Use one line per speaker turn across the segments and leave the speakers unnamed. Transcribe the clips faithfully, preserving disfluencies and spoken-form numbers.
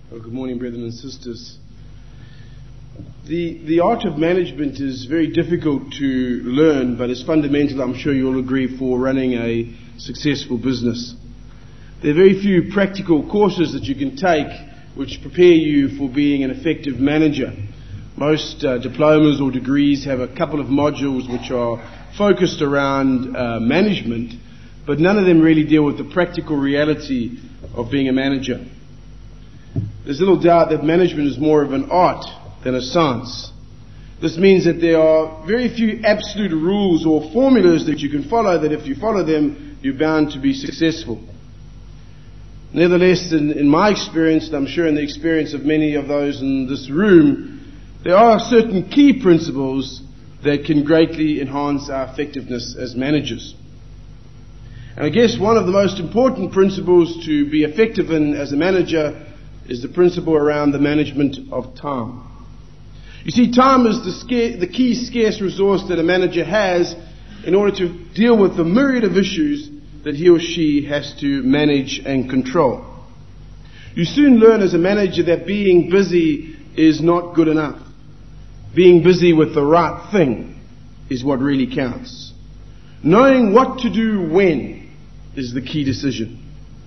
Well, good morning, brethren and sisters. The, the art of management is very difficult to learn, but it's fundamental, I'm sure you'll agree, for running a successful business. There are very few practical courses that you can take which prepare you for being an effective manager. Most uh, diplomas or degrees have a couple of modules which are focused around uh, management, but none of them really deal with the practical reality of being a manager. There's little doubt that management is more of an art than a science. This means that there are very few absolute rules or formulas that you can follow, that if you follow them, you're bound to be successful. Nevertheless, in, in my experience, and I'm sure in the experience of many of those in this room, there are certain key principles that can greatly enhance our effectiveness as managers. And I guess one of the most important principles to be effective in as a manager is the principle around the management of time. You see, time is the, sca- the key scarce resource that a manager has in order to deal with the myriad of issues that he or she has to manage and control. You soon learn as a manager that being busy is not good enough. Being busy with the right thing is what really counts. Knowing what to do when is the key decision.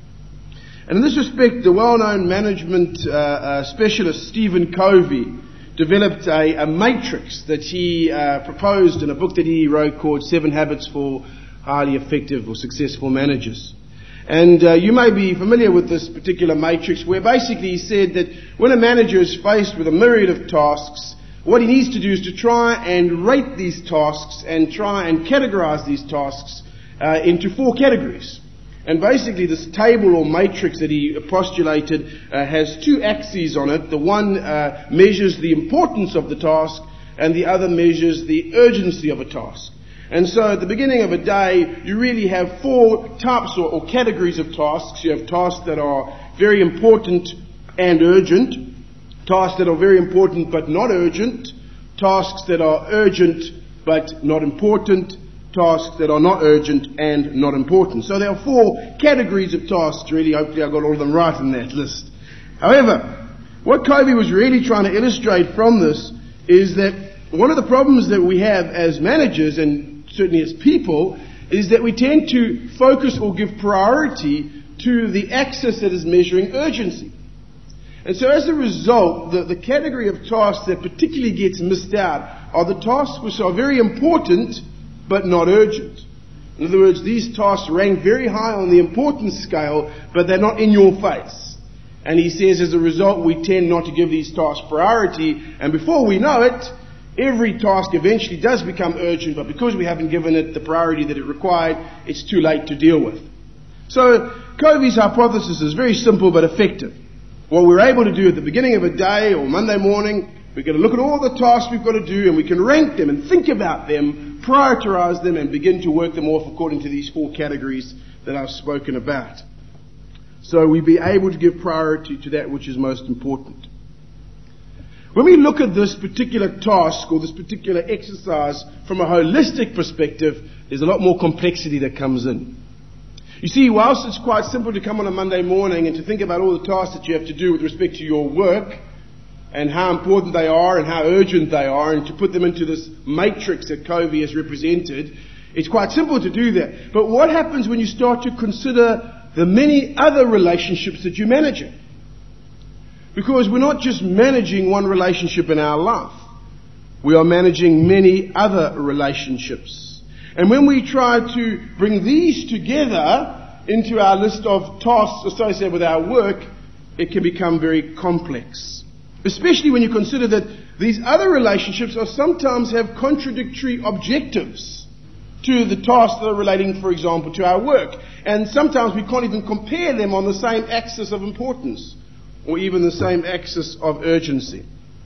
And in this respect, the well-known management uh, uh, specialist Stephen Covey developed a, a matrix that he uh, proposed in a book that he wrote called Seven Habits for Highly Effective or Successful Managers. And uh, you may be familiar with this particular matrix, where basically he said that when a manager is faced with a myriad of tasks, what he needs to do is to try and rate these tasks and try and categorize these tasks uh, into four categories. And basically this table or matrix that he postulated uh, has two axes on it. The one uh, measures the importance of the task, and the other measures the urgency of a task. And so at the beginning of a day, you really have four types or, or categories of tasks. You have tasks that are very important and urgent, tasks that are very important but not urgent, tasks that are urgent but not important, tasks that are not urgent and not important. So there are four categories of tasks, really. Hopefully I got all of them right in that list. However, what Covey was really trying to illustrate from this is that one of the problems that we have as managers, and certainly as people, is that we tend to focus or give priority to the axis that is measuring urgency. And so as a result, the, the category of tasks that particularly gets missed out are the tasks which are very important but not urgent. In other words, these tasks rank very high on the importance scale, but they're not in your face. And he says as a result, we tend not to give these tasks priority, and before we know it, every task eventually does become urgent, but because we haven't given it the priority that it required, it's too late to deal with. So Covey's hypothesis is very simple but effective. What we're able to do at the beginning of a day or Monday morning, we're going to look at all the tasks we've got to do, and we can rank them and think about them, prioritize them, and begin to work them off according to these four categories that I've spoken about. So we'll be able to give priority to that which is most important. When we look at this particular task or this particular exercise from a holistic perspective, there's a lot more complexity that comes in. You see, whilst it's quite simple to come on a Monday morning and to think about all the tasks that you have to do with respect to your work and how important they are and how urgent they are, and to put them into this matrix that Covey has represented, it's quite simple to do that. But what happens when you start to consider the many other relationships that you manage in? Because we're not just managing one relationship in our life. We are managing many other relationships. And when we try to bring these together into our list of tasks associated with our work, it can become very complex. Especially when you consider that these other relationships are sometimes have contradictory objectives to the tasks that are relating, for example, to our work. And sometimes we can't even compare them on the same axis of importance, or even the same axis of urgency.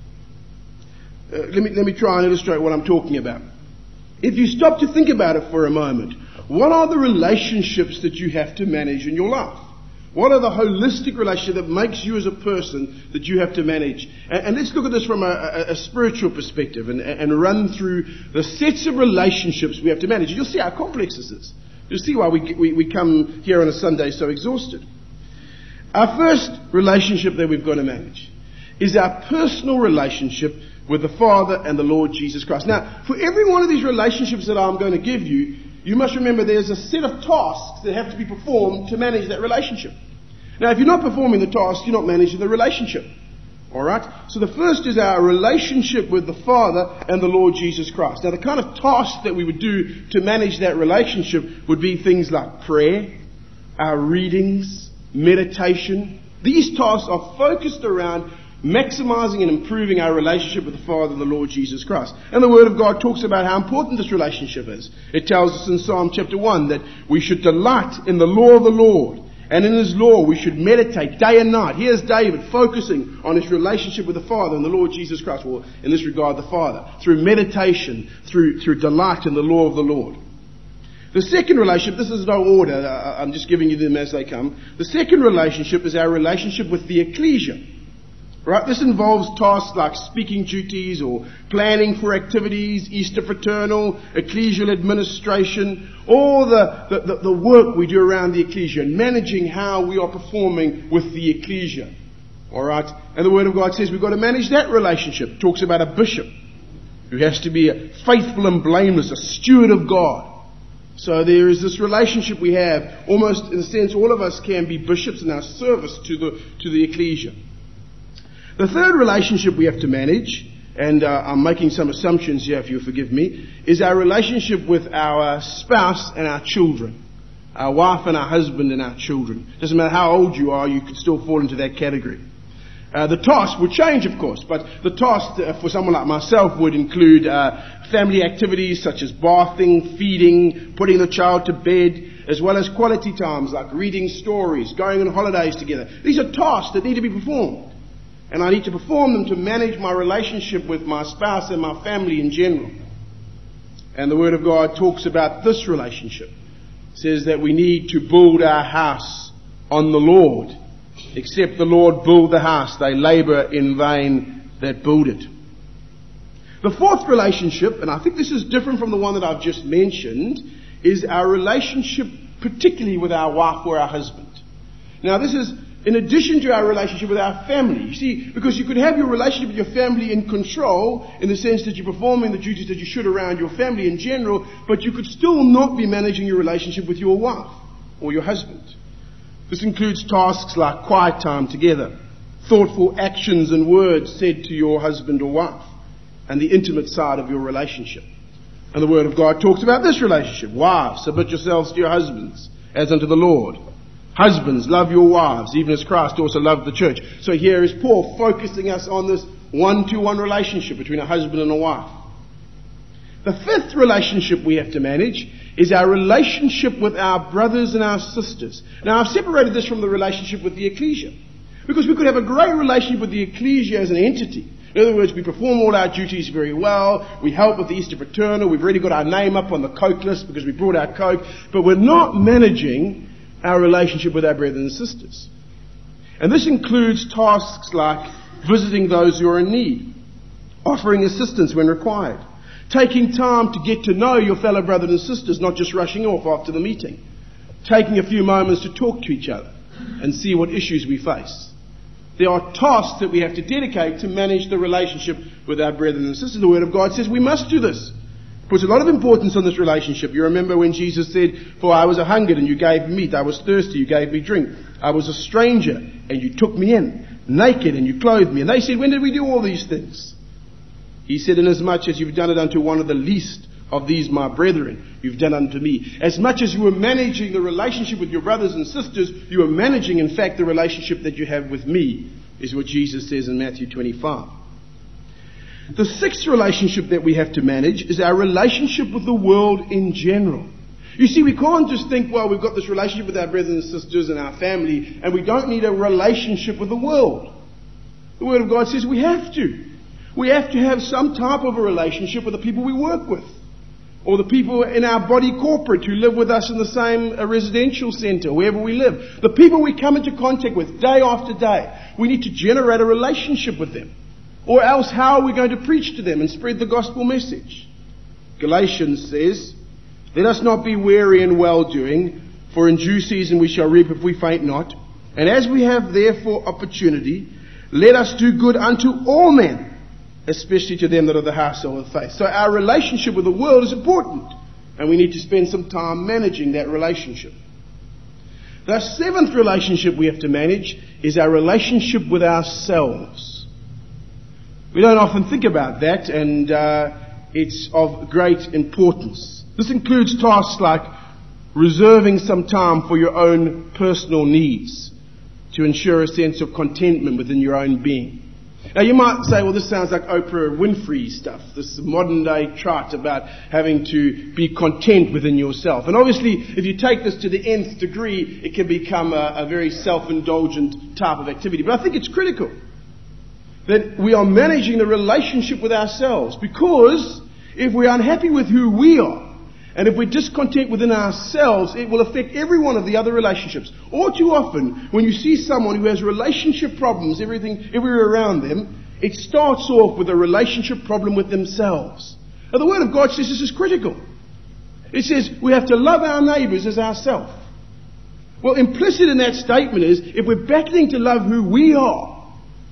Uh, let me, let me try and illustrate what I'm talking about. If you stop to think about it for a moment, what are the relationships that you have to manage in your life? What are the holistic relationships that makes you as a person that you have to manage? And, and let's look at this from a, a, a spiritual perspective and, and run through the sets of relationships we have to manage. You'll see how complex this is. You'll see why we, we, we come here on a Sunday so exhausted. Our first relationship that we've got to manage is our personal relationship with the Father and the Lord Jesus Christ. Now, for every one of these relationships that I'm going to give you, you must remember there's a set of tasks that have to be performed to manage that relationship. Now, if you're not performing the task, you're not managing the relationship. Alright? So the first is our relationship with the Father and the Lord Jesus Christ. Now, the kind of tasks that we would do to manage that relationship would be things like prayer, our readings, meditation. These tasks are focused around maximizing and improving our relationship with the Father and the Lord Jesus Christ. And the Word of God talks about how important this relationship is. It tells us in Psalm chapter one that we should delight in the law of the Lord, and in His law we should meditate day and night. Here's David focusing on his relationship with the Father and the Lord Jesus Christ, or in this regard the Father, through meditation, through, through delight in the law of the Lord. The second relationship, this is no order, I'm just giving you them as they come. The second relationship is our relationship with the ecclesia. Right? This involves tasks like speaking duties or planning for activities, Easter fraternal, ecclesial administration, all the, the, the work we do around the ecclesia and managing how we are performing with the ecclesia. Alright? And the Word of God says we've got to manage that relationship. It talks about a bishop who has to be faithful and blameless, a steward of God. So there is this relationship we have, almost in a sense all of us can be bishops in our service to the, to the ecclesia. The third relationship we have to manage, and uh, I'm making some assumptions here if you'll forgive me, is our relationship with our spouse and our children. Our wife and our husband and our children. Doesn't matter how old you are, you could still fall into that category. Uh, the task would change, of course, but the task uh, for someone like myself would include uh, family activities such as bathing, feeding, putting the child to bed, as well as quality times like reading stories, going on holidays together. These are tasks that need to be performed. And I need to perform them to manage my relationship with my spouse and my family in general. And the Word of God talks about this relationship. It says that we need to build our house on the Lord. Except the Lord build the house, they labour in vain that build it. The fourth relationship, and I think this is different from the one that I've just mentioned, is our relationship particularly with our wife or our husband. Now this is in addition to our relationship with our family. You see, because you could have your relationship with your family in control, in the sense that you're performing the duties that you should around your family in general, but you could still not be managing your relationship with your wife or your husband. This includes tasks like quiet time together, thoughtful actions and words said to your husband or wife, and the intimate side of your relationship. And the Word of God talks about this relationship. Wives, submit yourselves to your husbands, as unto the Lord. Husbands, love your wives, even as Christ also loved the church. So here is Paul focusing us on this one-to-one relationship between a husband and a wife. The fifth relationship we have to manage is our relationship with our brothers and our sisters. Now, I've separated this from the relationship with the ecclesia, because we could have a great relationship with the ecclesia as an entity. In other words, we perform all our duties very well. We help with the Easter fraternal. We've already got our name up on the Coke list because we brought our Coke. But we're not managing our relationship with our brothers and sisters. And this includes tasks like visiting those who are in need, offering assistance when required, taking time to get to know your fellow brothers and sisters, not just rushing off after the meeting, taking a few moments to talk to each other and see what issues we face. There are tasks that we have to dedicate to manage the relationship with our brethren and sisters. The Word of God says we must do this. Puts a lot of importance on this relationship. You remember when Jesus said, "For I was a hungered and you gave me meat. I was thirsty, you gave me drink. I was a stranger and you took me in. Naked and you clothed me." And they said, "When did we do all these things?" He said, "Inasmuch as you've done it unto one of the least of these my brethren, you've done unto me." As much as you were managing the relationship with your brothers and sisters, you were managing, in fact, the relationship that you have with me, is what Jesus says in Matthew twenty-five. The sixth relationship that we have to manage is our relationship with the world in general. You see, we can't just think, well, we've got this relationship with our brothers and sisters and our family, and we don't need a relationship with the world. The Word of God says we have to. We have to have some type of a relationship with the people we work with, or the people in our body corporate who live with us in the same uh, residential centre, wherever we live. The people we come into contact with day after day. We need to generate a relationship with them. Or else how are we going to preach to them and spread the gospel message? Galatians says, "Let us not be weary in well-doing, for in due season we shall reap if we faint not. And as we have therefore opportunity, let us do good unto all men, especially to them that are the household of faith. So our relationship with the world is important, and we need to spend some time managing that relationship. The seventh relationship we have to manage is our relationship with ourselves. We don't often think about that, and uh, it's of great importance. This includes tasks like reserving some time for your own personal needs to ensure a sense of contentment within your own being. Now you might say, well, this sounds like Oprah Winfrey stuff, this modern day trot about having to be content within yourself. And obviously, if you take this to the nth degree, it can become a, a very self-indulgent type of activity. But I think it's critical that we are managing the relationship with ourselves, because if we're unhappy with who we are, and if we're discontent within ourselves, it will affect every one of the other relationships. All too often, when you see someone who has relationship problems, everything, everywhere around them, it starts off with a relationship problem with themselves. Now, the Word of God says this is critical. It says we have to love our neighbours as ourselves. Well, implicit in that statement is, if we're battling to love who we are,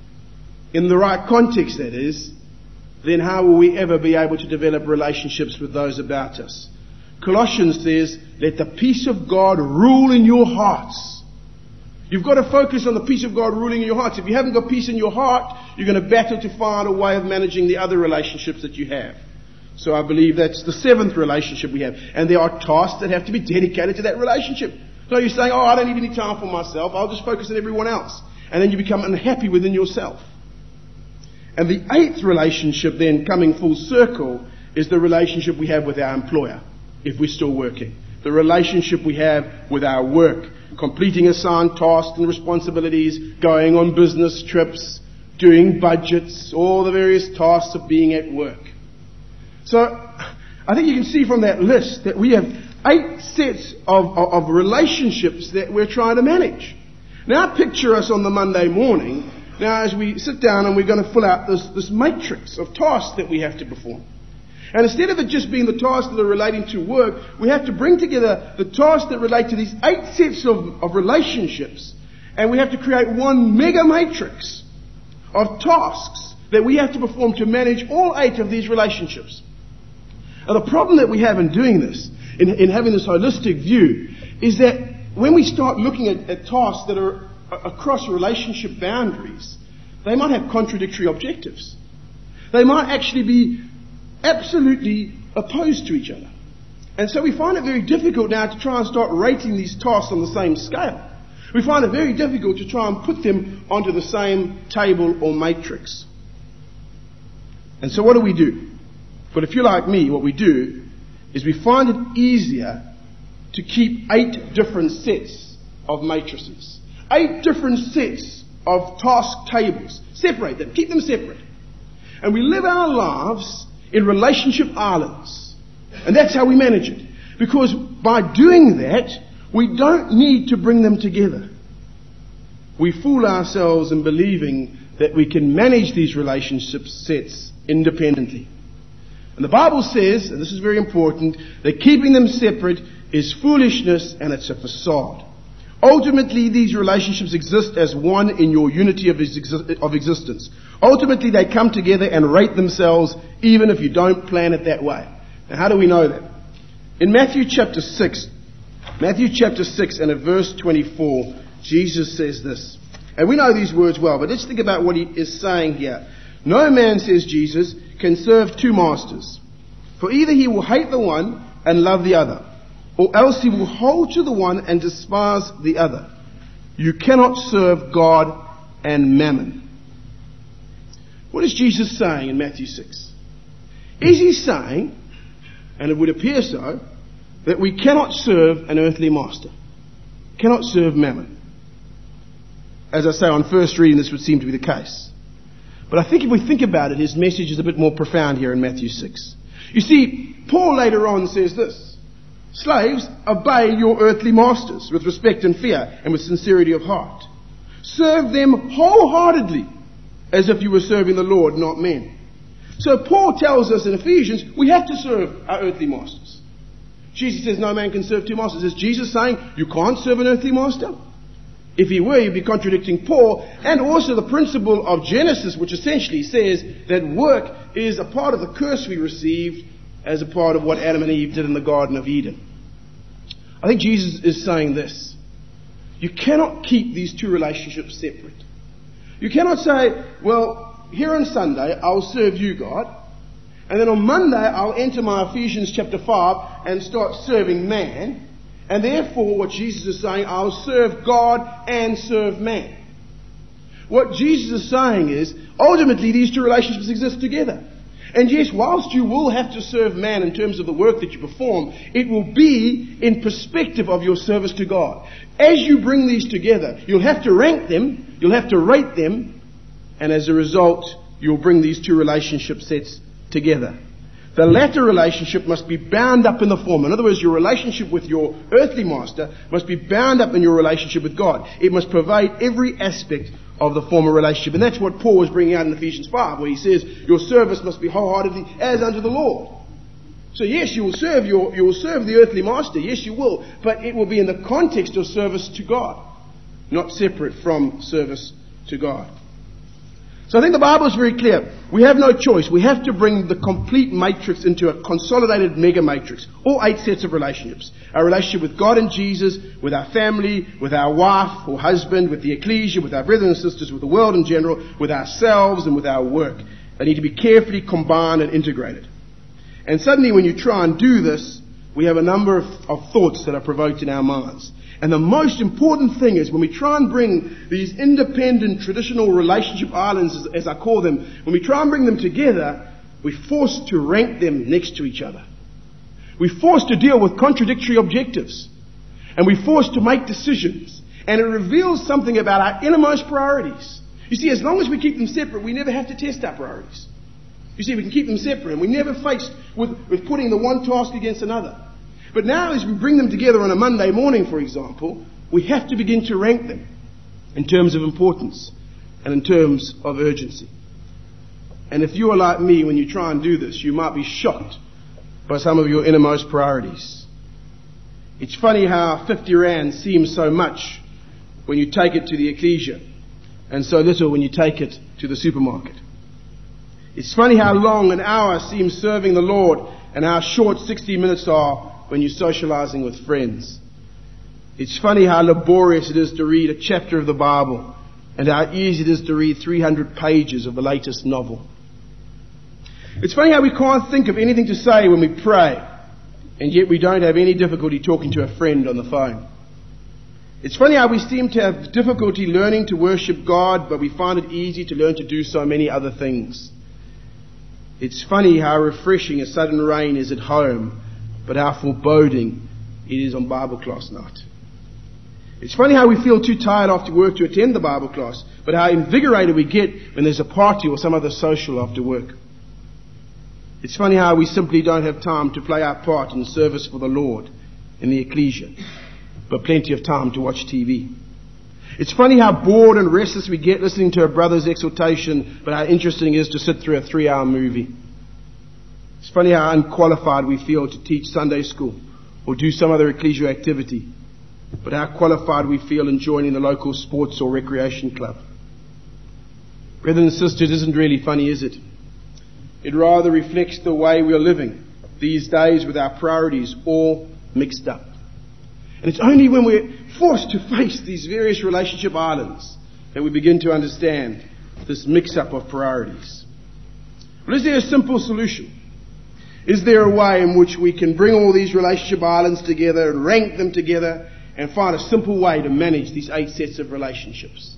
in the right context that is, then how will we ever be able to develop relationships with those about us? Colossians says, let the peace of God rule in your hearts. You've got to focus on the peace of God ruling in your hearts. If you haven't got peace in your heart, you're going to battle to find a way of managing the other relationships that you have. So I believe that's the seventh relationship we have. And there are tasks that have to be dedicated to that relationship. So you're saying, oh, I don't need any time for myself. I'll just focus on everyone else. And then you become unhappy within yourself. And the eighth relationship then, coming full circle, is the relationship we have with our employer, if we're still working. The relationship we have with our work, completing assigned tasks and responsibilities, going on business trips, doing budgets, all the various tasks of being at work. So, I think you can see from that list that we have eight sets of, of, of relationships that we're trying to manage. Now picture us on the Monday morning. Now, as we sit down and we're going to fill out this, this matrix of tasks that we have to perform. And instead of it just being the tasks that are relating to work, we have to bring together the tasks that relate to these eight sets of, of relationships. And we have to create one mega matrix of tasks that we have to perform to manage all eight of these relationships. Now, the problem that we have in doing this, in, in having this holistic view, is that when we start looking at, at tasks that are across relationship boundaries, they might have contradictory objectives. They might actually be absolutely opposed to each other. And so we find it very difficult now to try and start rating these tasks on the same scale. We find it very difficult to try and put them onto the same table or matrix. And so what do we do? But if you're like me, what we do is we find it easier to keep eight different sets of matrices. Eight different sets of task tables. Separate them. Keep them separate. And we live our lives in relationship islands. And that's how we manage it. Because by doing that, we don't need to bring them together. We fool ourselves in believing that we can manage these relationship sets independently. And the Bible says, and this is very important, that keeping them separate is foolishness and it's a facade. Ultimately, these relationships exist as one in your unity of, exi- of existence. Ultimately, they come together and rate themselves even if you don't plan it that way. Now, how do we know that? In Matthew chapter six, Matthew chapter six and at verse twenty-four, Jesus says this. And we know these words well, but let's think about what he is saying here. No man, says Jesus, can serve two masters. For either he will hate the one and love the other, or else he will hold to the one and despise the other. You cannot serve God and mammon. What is Jesus saying in Matthew six? Is he saying, and it would appear so, that we cannot serve an earthly master? Cannot serve mammon? As I say, on first reading, this would seem to be the case. But I think if we think about it, his message is a bit more profound here in Matthew six. You see, Paul later on says this. Slaves, obey your earthly masters with respect and fear and with sincerity of heart. Serve them wholeheartedly as if you were serving the Lord, not men. So Paul tells us in Ephesians, we have to serve our earthly masters. Jesus says no man can serve two masters. Is Jesus saying you can't serve an earthly master? If he were, he'd be contradicting Paul, and also the principle of Genesis, which essentially says that work is a part of the curse we received as a part of what Adam and Eve did in the Garden of Eden. I think Jesus is saying this. You cannot keep these two relationships separate. You cannot say, well, here on Sunday I'll serve you, God, and then on Monday I'll enter my Ephesians chapter five and start serving man, and therefore what Jesus is saying, I'll serve God and serve man. What Jesus is saying is, ultimately these two relationships exist together. And yes, whilst you will have to serve man in terms of the work that you perform, it will be in perspective of your service to God. As you bring these together, you'll have to rank them, you'll have to rate them, and as a result, you'll bring these two relationship sets together. The latter relationship must be bound up in the former. In other words, your relationship with your earthly master must be bound up in your relationship with God. It must pervade every aspect of the former relationship. And that's what Paul was bringing out in Ephesians five, where he says, your service must be wholeheartedly as unto the Lord. So yes, you will serve your, you will serve the earthly master. Yes, you will. But it will be in the context of service to God, not separate from service to God. So I think the Bible is very clear. We have no choice. We have to bring the complete matrix into a consolidated mega matrix. All eight sets of relationships. Our relationship with God and Jesus, with our family, with our wife or husband, with the ecclesia, with our brothers and sisters, with the world in general, with ourselves and with our work. They need to be carefully combined and integrated. And suddenly when you try and do this, we have a number of, of thoughts that are provoked in our minds. And the most important thing is when we try and bring these independent traditional relationship islands, as, as I call them, when we try and bring them together, we're forced to rank them next to each other. We're forced to deal with contradictory objectives. And we're forced to make decisions. And it reveals something about our innermost priorities. You see, as long as we keep them separate, we never have to test our priorities. You see, we can keep them separate and we're never faced with, with putting the one task against another. But now as we bring them together on a Monday morning, for example, we have to begin to rank them in terms of importance and in terms of urgency. And if you are like me, when you try and do this, you might be shocked by some of your innermost priorities. It's funny how fifty rand seems so much when you take it to the ecclesia and so little when you take it to the supermarket. It's funny how long an hour seems serving the Lord and how short sixty minutes are when you're socializing with friends. It's funny how laborious it is to read a chapter of the Bible and how easy it is to read three hundred pages of the latest novel. It's funny how we can't think of anything to say when we pray, and yet we don't have any difficulty talking to a friend on the phone. It's funny how we seem to have difficulty learning to worship God, but we find it easy to learn to do so many other things. It's funny how refreshing a sudden rain is at home, but how foreboding it is on Bible class night. It's funny how we feel too tired after work to attend the Bible class, but how invigorated we get when there's a party or some other social after work. It's funny how we simply don't have time to play our part in service for the Lord in the ecclesia, but plenty of time to watch T V. It's funny how bored and restless we get listening to a brother's exhortation, but how interesting it is to sit through a three-hour movie. It's funny how unqualified we feel to teach Sunday school or do some other ecclesial activity, but how qualified we feel in joining the local sports or recreation club. Brothers and sisters, it isn't really funny, is it? It rather reflects the way we are living these days with our priorities all mixed up. And it's only when we're forced to face these various relationship islands that we begin to understand this mix-up of priorities. Well, is there a simple solution? Is there a way in which we can bring all these relationship islands together and rank them together and find a simple way to manage these eight sets of relationships?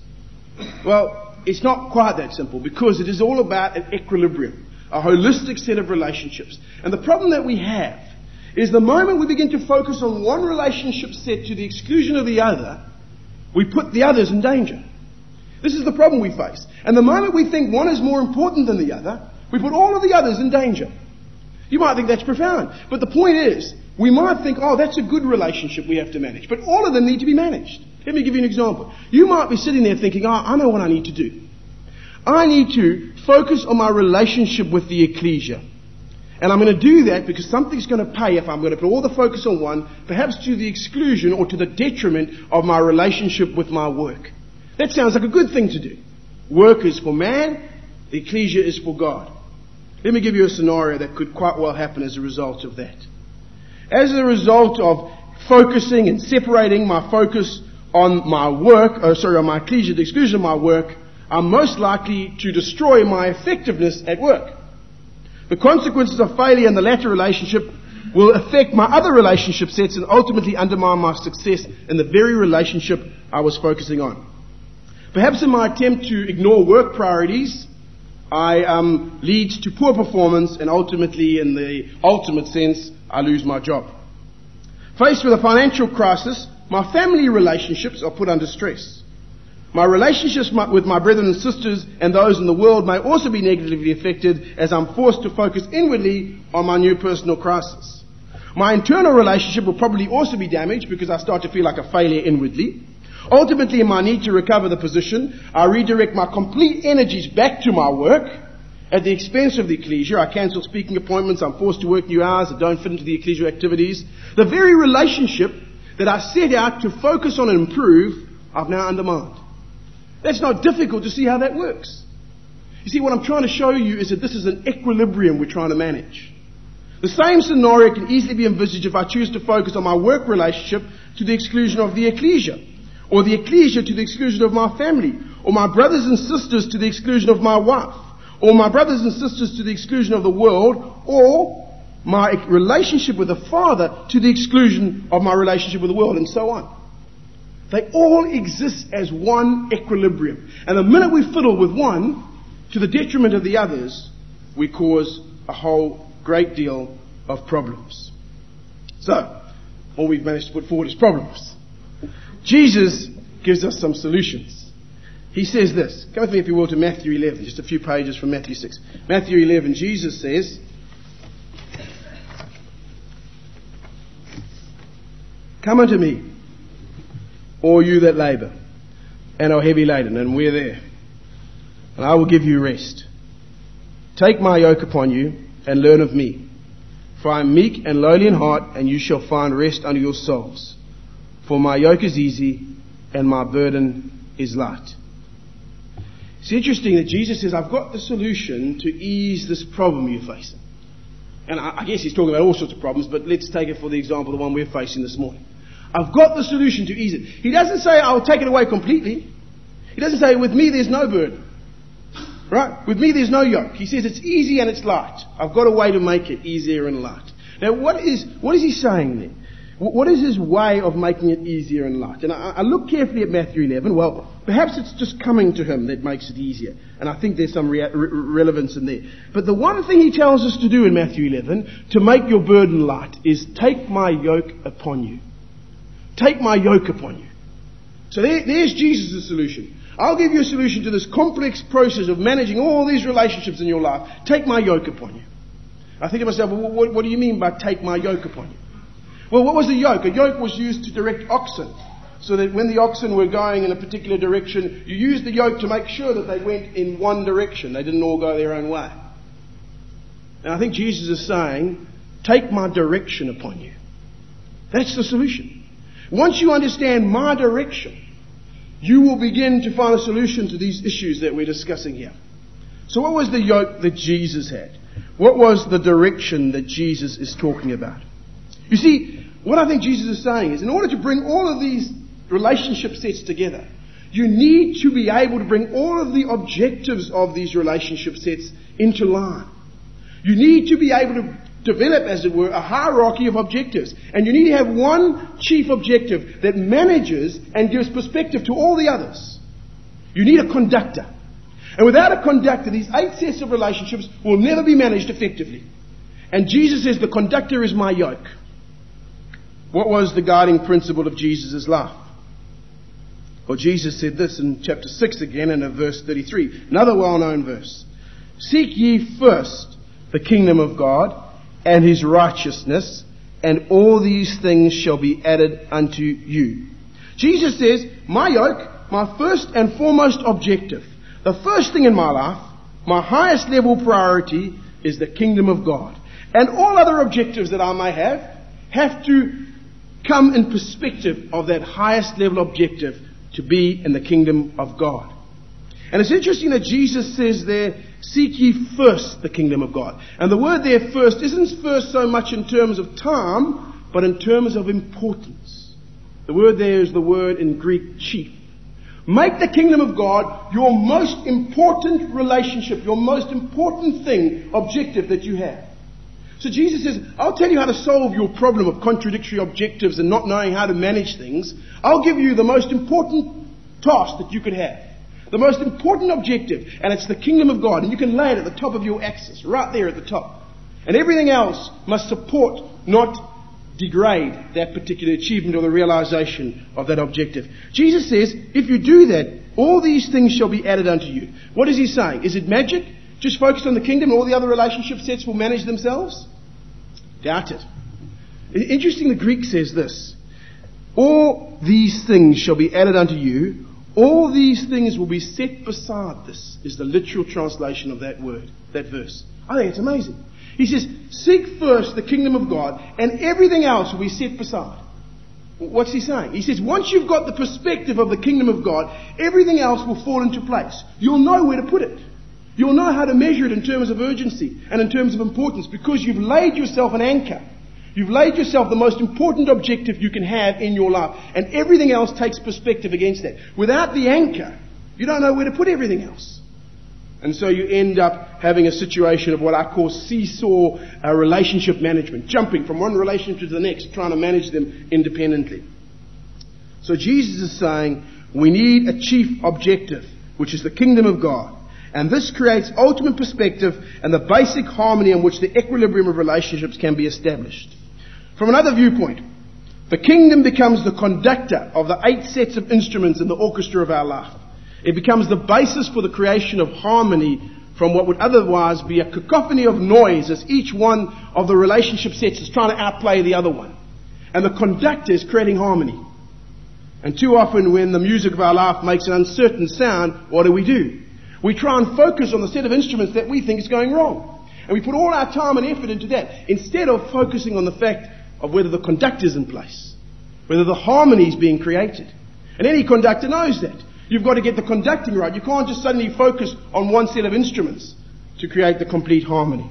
Well, it's not quite that simple because it is all about an equilibrium, a holistic set of relationships. And the problem that we have is the moment we begin to focus on one relationship set to the exclusion of the other, we put the others in danger. This is the problem we face. And the moment we think one is more important than the other, we put all of the others in danger. You might think that's profound. But the point is, we might think, oh, that's a good relationship we have to manage. But all of them need to be managed. Let me give you an example. You might be sitting there thinking, oh, I know what I need to do. I need to focus on my relationship with the ecclesia. And I'm going to do that because something's going to pay if I'm going to put all the focus on one, perhaps to the exclusion or to the detriment of my relationship with my work. That sounds like a good thing to do. Work is for man, the ecclesia is for God. Let me give you a scenario that could quite well happen as a result of that. As a result of focusing and separating my focus on my work, oh, sorry, on my ecclesia, the exclusion of my work, I'm most likely to destroy my effectiveness at work. The consequences of failure in the latter relationship will affect my other relationship sets and ultimately undermine my success in the very relationship I was focusing on. Perhaps in my attempt to ignore work priorities, I um, lead to poor performance, and ultimately, in the ultimate sense, I lose my job. Faced with a financial crisis, my family relationships are put under stress. My relationships with my brethren and sisters and those in the world may also be negatively affected as I'm forced to focus inwardly on my new personal crisis. My internal relationship will probably also be damaged because I start to feel like a failure inwardly. Ultimately, in my need to recover the position, I redirect my complete energies back to my work at the expense of the ecclesia. I cancel speaking appointments. I'm forced to work new hours that don't fit into the ecclesial activities. The very relationship that I set out to focus on and improve, I've now undermined. That's not difficult to see how that works. You see, what I'm trying to show you is that this is an equilibrium we're trying to manage. The same scenario can easily be envisaged if I choose to focus on my work relationship to the exclusion of the ecclesia, or the ecclesia to the exclusion of my family, or my brothers and sisters to the exclusion of my wife, or my brothers and sisters to the exclusion of the world, or my relationship with the Father to the exclusion of my relationship with the world, and so on. They all exist as one equilibrium. And the minute we fiddle with one, to the detriment of the others, we cause a whole great deal of problems. So, all we've managed to put forward is problems. Jesus gives us some solutions. He says this. Come with me, if you will, to Matthew eleven, just a few pages from Matthew six. Matthew eleven, Jesus says, "Come unto me, all you that labour and are heavy laden," and we're there, "and I will give you rest. Take my yoke upon you and learn of me, for I am meek and lowly in heart, and you shall find rest unto your souls. For my yoke is easy and my burden is light." It's interesting that Jesus says, I've got the solution to ease this problem you're facing. And I, I guess he's talking about all sorts of problems, but let's take it for the example, the one we're facing this morning. I've got the solution to ease it. He doesn't say, I'll take it away completely. He doesn't say, with me there's no burden. Right? With me there's no yoke. He says it's easy and it's light. I've got a way to make it easier and light. Now what is, what is he saying there? What is his way of making it easier and light? And I, I look carefully at Matthew eleven. Well, perhaps it's just coming to him that makes it easier. And I think there's some rea- re- relevance in there. But the one thing he tells us to do in Matthew eleven, to make your burden light, is take my yoke upon you. Take my yoke upon you. So there, there's Jesus' solution. I'll give you a solution to this complex process of managing all these relationships in your life. Take my yoke upon you. I think to myself, well, what, what do you mean by take my yoke upon you? Well, what was a yoke? A yoke was used to direct oxen. So that when the oxen were going in a particular direction, you used the yoke to make sure that they went in one direction. They didn't all go their own way. And I think Jesus is saying, take my direction upon you. That's the solution. Once you understand my direction, you will begin to find a solution to these issues that we're discussing here. So what was the yoke that Jesus had? What was the direction that Jesus is talking about? You see, what I think Jesus is saying is, in order to bring all of these relationship sets together, you need to be able to bring all of the objectives of these relationship sets into line. You need to be able to develop, as it were, a hierarchy of objectives. And you need to have one chief objective that manages and gives perspective to all the others. You need a conductor. And without a conductor, these eight sets of relationships will never be managed effectively. And Jesus says, the conductor is my yoke. What was the guiding principle of Jesus' life? Well, Jesus said this in chapter six again, and in verse thirty-three. Another well-known verse. "Seek ye first the kingdom of God and his righteousness, and all these things shall be added unto you." Jesus says, my yoke, my first and foremost objective, the first thing in my life, my highest level priority is the kingdom of God. And all other objectives that I may have have to come in perspective of that highest level objective, to be in the kingdom of God. And it's interesting that Jesus says there, seek ye first the kingdom of God. And the word there first isn't first so much in terms of time, but in terms of importance. The word there is the word in Greek, chief. Make the kingdom of God your most important relationship, your most important thing, objective that you have. So Jesus says, I'll tell you how to solve your problem of contradictory objectives and not knowing how to manage things. I'll give you the most important task that you could have. The most important objective. And it's the kingdom of God. And you can lay it at the top of your axis, right there at the top. And everything else must support, not degrade that particular achievement or the realization of that objective. Jesus says, if you do that, all these things shall be added unto you. What is he saying? Is it magic? Just focus on the kingdom and all the other relationship sets will manage themselves? Doubt it. Interesting, the Greek says this. All these things shall be added unto you. All these things will be set beside this, is the literal translation of that word, that verse. I think it's amazing. He says, seek first the kingdom of God, and everything else will be set beside. What's he saying? He says, once you've got the perspective of the kingdom of God, everything else will fall into place. You'll know where to put it. You'll know how to measure it in terms of urgency and in terms of importance, because you've laid yourself an anchor. You've laid yourself the most important objective you can have in your life, and everything else takes perspective against that. Without the anchor, you don't know where to put everything else. And so you end up having a situation of what I call seesaw uh, relationship management, jumping from one relationship to the next, trying to manage them independently. So Jesus is saying we need a chief objective, which is the kingdom of God. And this creates ultimate perspective and the basic harmony in which the equilibrium of relationships can be established. From another viewpoint, the kingdom becomes the conductor of the eight sets of instruments in the orchestra of our life. It becomes the basis for the creation of harmony from what would otherwise be a cacophony of noise, as each one of the relationship sets is trying to outplay the other one. And the conductor is creating harmony. And too often when the music of our life makes an uncertain sound, what do we do? We try and focus on the set of instruments that we think is going wrong. And we put all our time and effort into that, instead of focusing on the fact of whether the conductor is in place, whether the harmony is being created. And any conductor knows that. You've got to get the conducting right. You can't just suddenly focus on one set of instruments to create the complete harmony.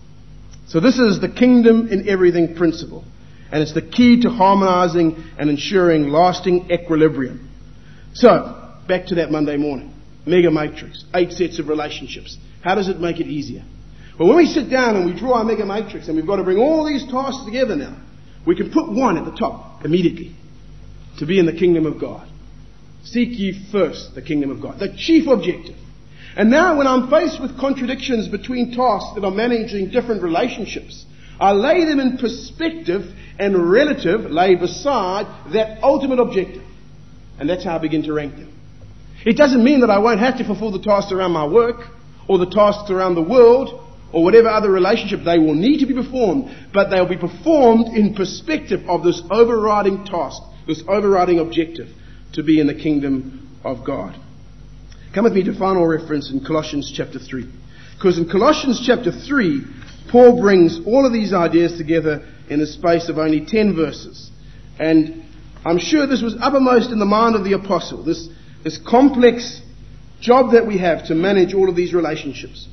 So this is the kingdom in everything principle. And it's the key to harmonizing and ensuring lasting equilibrium. So, back to that Monday morning. Mega matrix, eight sets of relationships. How does it make it easier? Well, when we sit down and we draw our mega matrix and we've got to bring all these tasks together now, we can put one at the top immediately, to be in the kingdom of God. Seek ye first the kingdom of God, the chief objective. And now when I'm faced with contradictions between tasks that are managing different relationships, I lay them in perspective and relative, lay beside that ultimate objective. And that's how I begin to rank them. It doesn't mean that I won't have to fulfill the tasks around my work or the tasks around the world or whatever other relationship. They will need to be performed, but they'll be performed in perspective of this overriding task, this overriding objective, to be in the kingdom of God. Come with me to final reference in Colossians chapter three. Because in Colossians chapter three, Paul brings all of these ideas together in the space of only ten verses. And I'm sure this was uppermost in the mind of the apostle, this This complex job that we have to manage all of these relationships.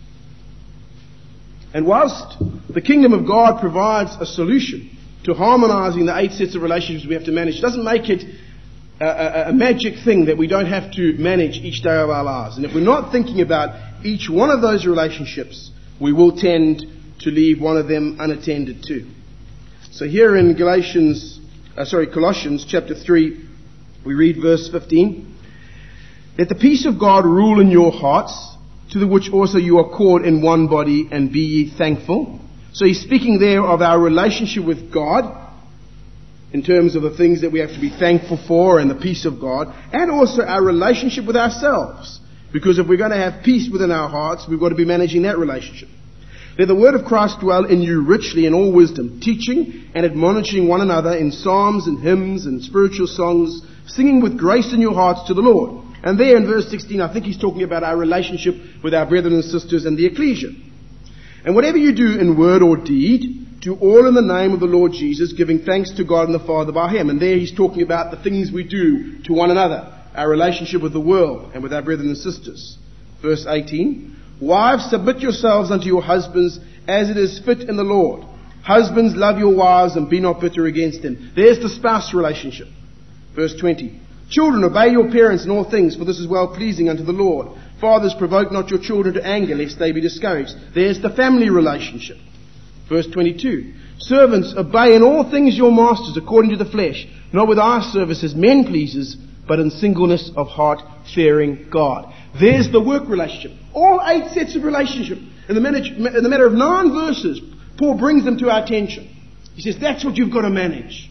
And whilst the kingdom of God provides a solution to harmonizing the eight sets of relationships we have to manage, it doesn't make it a, a, a magic thing that we don't have to manage each day of our lives. And if we're not thinking about each one of those relationships, we will tend to leave one of them unattended too. So here in Galatians, uh, sorry, Colossians chapter three, we read verse fifteen. Let the peace of God rule in your hearts, to the which also you are called in one body, and be ye thankful. So he's speaking there of our relationship with God, in terms of the things that we have to be thankful for and the peace of God, and also our relationship with ourselves. Because if we're going to have peace within our hearts, we've got to be managing that relationship. Let the word of Christ dwell in you richly in all wisdom, teaching and admonishing one another in psalms and hymns and spiritual songs, singing with grace in your hearts to the Lord. And there in verse sixteen, I think he's talking about our relationship with our brethren and sisters and the ecclesia. And whatever you do in word or deed, Do all in the name of the Lord Jesus, giving thanks to God and the Father by him. And there he's talking about the things we do to one another, our relationship with the world and with our brethren and sisters. Verse eighteen, wives, submit yourselves unto your husbands as it is fit in the Lord. Husbands, love your wives and be not bitter against them. There's the spouse relationship. Verse twenty, children, obey your parents in all things, for this is well pleasing unto the Lord. Fathers, provoke not your children to anger, lest they be discouraged. There's the family relationship. Verse twenty-two, servants, obey in all things your masters according to the flesh, not with eye service as men pleasers, but in singleness of heart, fearing God. There's the work relationship. All eight sets of relationship. In the matter, in the matter of nine verses, Paul brings them to our attention. He says, that's what you've got to manage.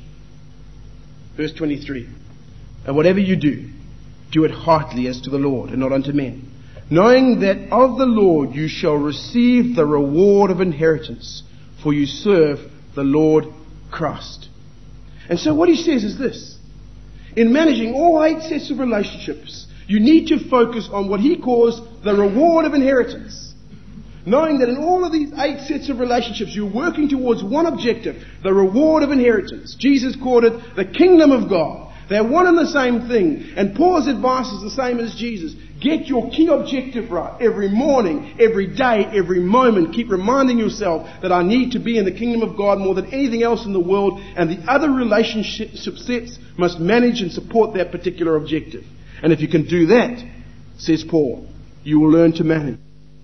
Verse twenty-three, and whatever you do, do it heartily as to the Lord and not unto men, knowing that of the Lord you shall receive the reward of inheritance, for you serve the Lord Christ. And so what he says is this. In managing all eight sets of relationships, you need to focus on what he calls the reward of inheritance. Knowing that in all of these eight sets of relationships, you're working towards one objective, the reward of inheritance. Jesus called it the kingdom of God. They're one and the same thing. And Paul's advice is the same as Jesus. Get your key objective right. Every morning, every day, every moment, keep reminding yourself that I need to be in the kingdom of God more than anything else in the world, and the other relationship sets must manage and support that particular objective. And if you can do that, says Paul, you will learn to manage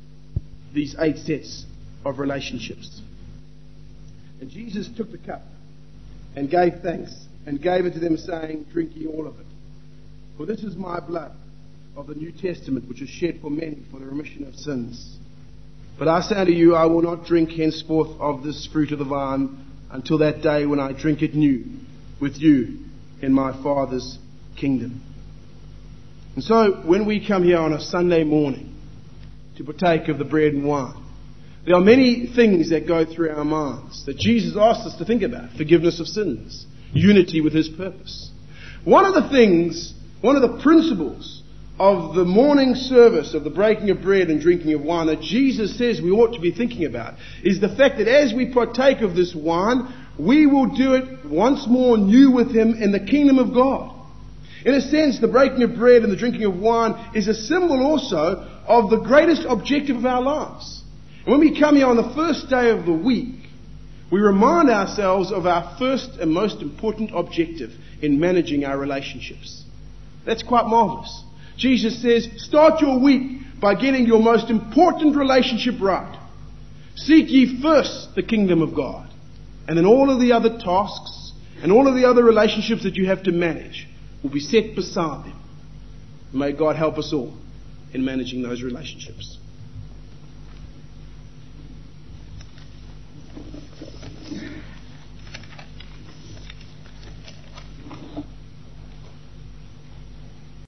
these eight sets of relationships. And Jesus took the cup and gave thanks and gave it to them, saying, drink ye all of it. For this is my blood of the New Testament, which is shed for many for the remission of sins. But I say unto you, I will not drink henceforth of this fruit of the vine until that day when I drink it new with you in my Father's kingdom. And so when we come here on a Sunday morning to partake of the bread and wine, there are many things that go through our minds that Jesus asks us to think about. Forgiveness of sins, unity with his purpose. One of the things, one of the principles of the morning service, of the breaking of bread and drinking of wine, that Jesus says we ought to be thinking about, is the fact that as we partake of this wine, we will do it once more new with him in the kingdom of God. In a sense, the breaking of bread and the drinking of wine is a symbol also of the greatest objective of our lives. And when we come here on the first day of the week, we remind ourselves of our first and most important objective in managing our relationships. That's quite marvelous. Jesus says, start your week by getting your most important relationship right. Seek ye first the kingdom of God. And then all of the other tasks and all of the other relationships that you have to manage will be set beside them. May God help us all in managing those relationships.